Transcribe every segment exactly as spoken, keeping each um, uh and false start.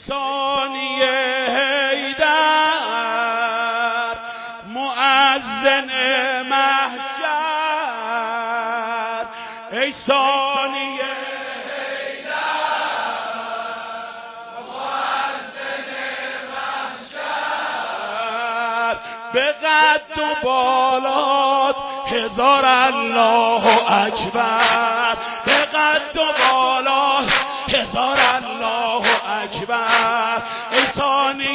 ثانی حیدر مؤذن محشر، ای ثانی حیدر مؤذن محشر، به قد و بالات هزار الله اکبر، به قد و بالات هزار الله اکبر، ای ثانی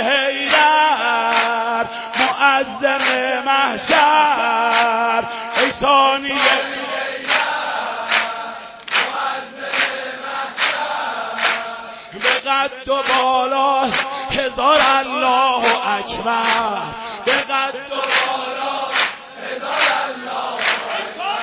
حیدر مؤذن محشر، ای ثانی حیدر مؤذن محشر، به قد و بالات هزار الله اکبر، به قد و بالات هزار الله اکبر،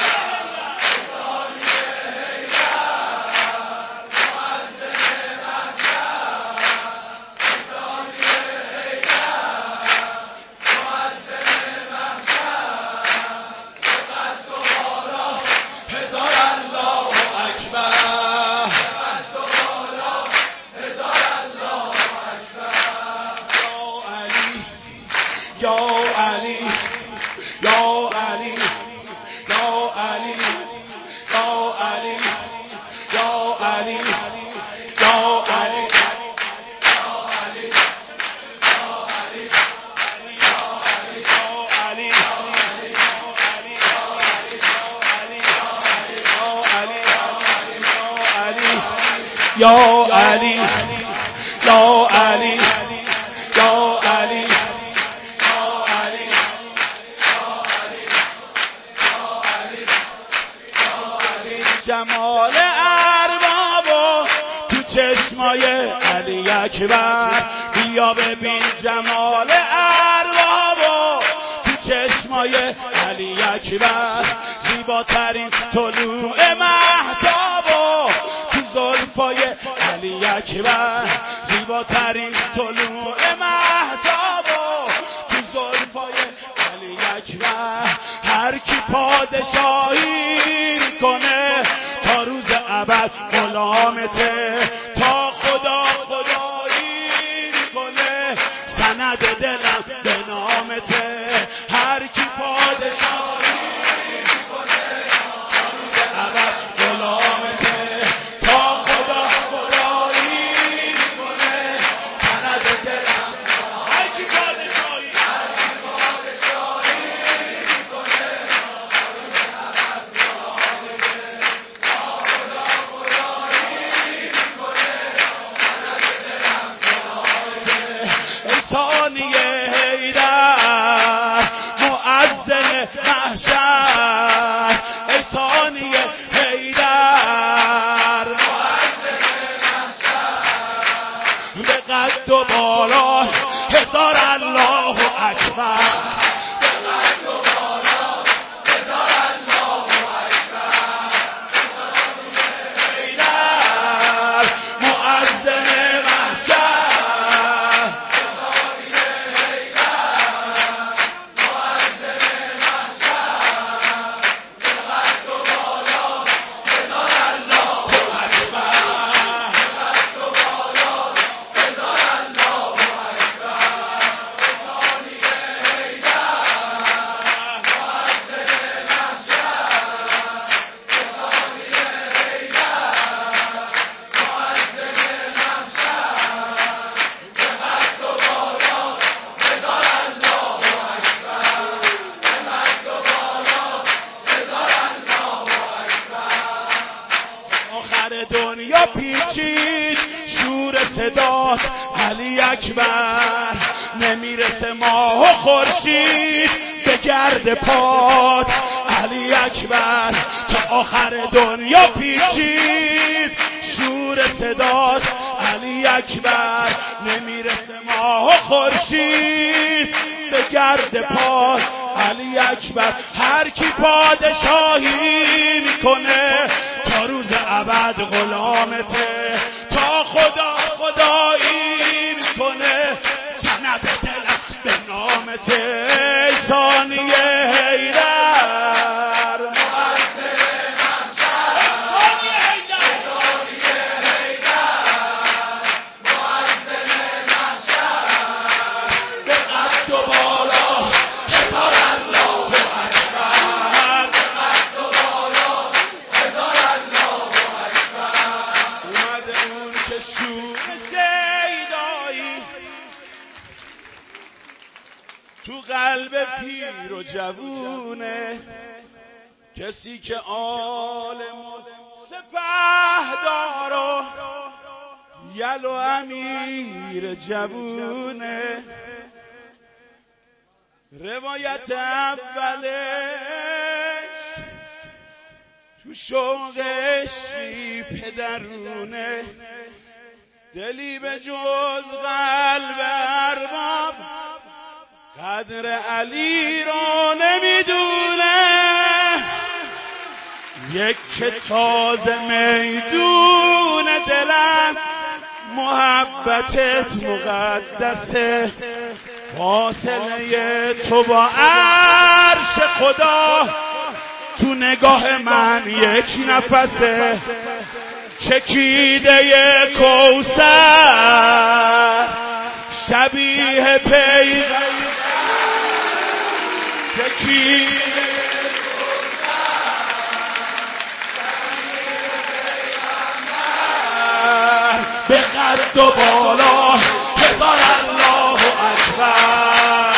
یا علی یا علی یا علی یا علی یا علی یا علی یا علی یا علی جمال اربابو تو چشمای علی اکبر، بیا ببین جمال اربابو تو چشمای علی اکبر، زیباترین طلوع مهتابو تو زلفای علی اکبر، زیباترین طلوع مهتابو تو زلفای علی اکبر، هر کی پادشاهی کنه تا روز ابد غلامته، تا خدا خدایی کنه سند دلم به نامته، هر کی پادشاهی کنه تا روز ابد غلامته، تا خدا خدایی کنه سند دلم، هر کی پادشاهی هر کی پادشاهی کنه تا روز ابد غلامته، ثانی حیدر مؤذن محشر، ای ثانی حیدر مؤذن محشر، به قد و بالات هزار الله اکبر، به قد و بالات هزار الله اکبر، حیدر مؤذن دنیا پیچید شور صدات علی اکبر، نمیرسه ماه و خورشید به گرد پات علی اکبر، تا آخر دنیا پیچید شور صدات علی اکبر، نمیرسه ماه و خورشید به گرد پات علی اکبر، هر کی پادشاهی میکنه تا روز ابد غلامته، تا خدا خدایی میکنه سند دلم به نامته، ثانی حیدر مؤذن محشر، ثانی حیدر ثانی حیدر مؤذن شور شیدایی تو قلب پیر و جوونه، کسی که عالم و سپهدار و یل و امیر جوونه. روایت اولش تو شوق عشقی پدرونه، دلی به جز قلب ارباب قدر علی رو نمیدونه. یک که تازه میدون دلم محبتت مقدسه، فاصله تو با عرش خدا تو نگاه من یک نفسه. چکیده کوثر شبیه پیغمبر، چکیده کوثر به قد و بالا هزار الله اکبر.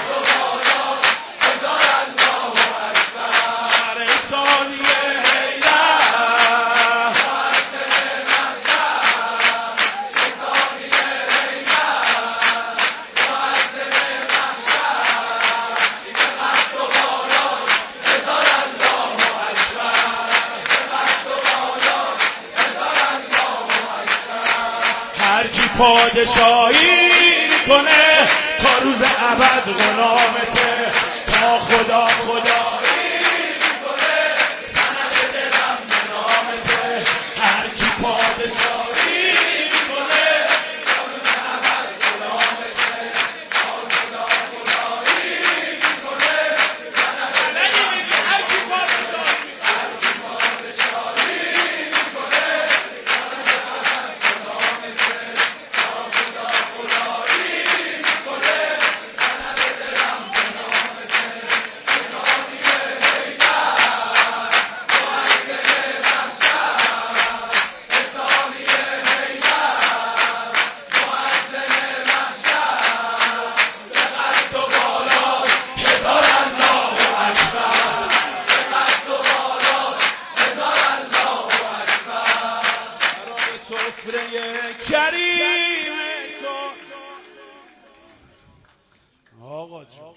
پادشاهی میکنه تا روز ابد غلامته، تا خدا خدایی میکنه سند دلم به نامته. هر کی پادشاهی میکنه تا روز ابد غلامته، تا خدا خدایی میکنه سند دلم. هر کی پادشاهی هر کی پادشاهی میکنه تا روز ابد غلامته. کریم تو آقا جون،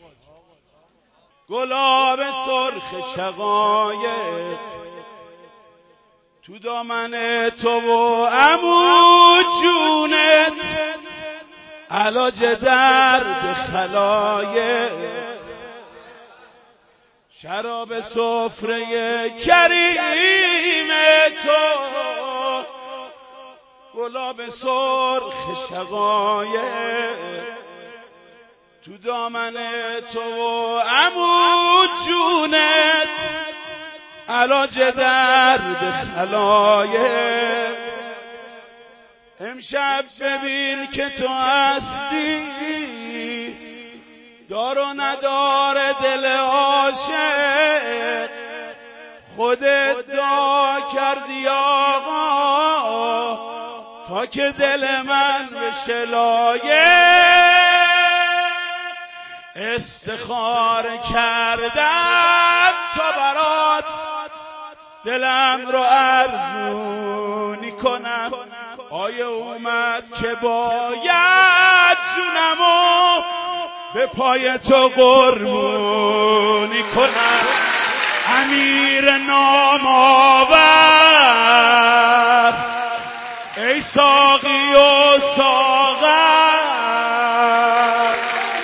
گلاب سرخ شقایق تو دامن تو و عمو جونت، علاج درد خلایق. شراب سفره کریم تو، گلاب سرخ شقایق تو دامن تو و عمو جونت، علاج درد خلایق. امشب ببین که تو هستی دار و ندار دل عاشق، خودت دعا کردی آقا تا که دل من بشه لایق. استخاره کردم تا برات دلم رو ارزونی کنم، آیه اومد که باید جونمو به پای تو قربونی کنم. امیر نامآور ای ساقی و ساغر،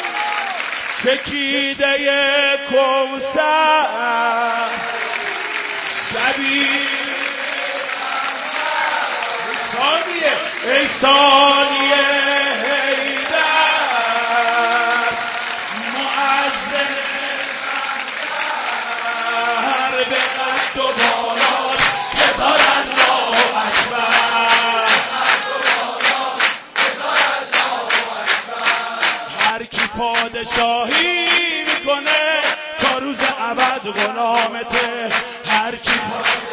چکیده کوثر شبیه ثانیه ای ثانیه حیدر، مؤذن شهر به قد و بالا هزار الله اکبر. هر کی پادشاهی میکنه تا روز ابد غلامته، هر کی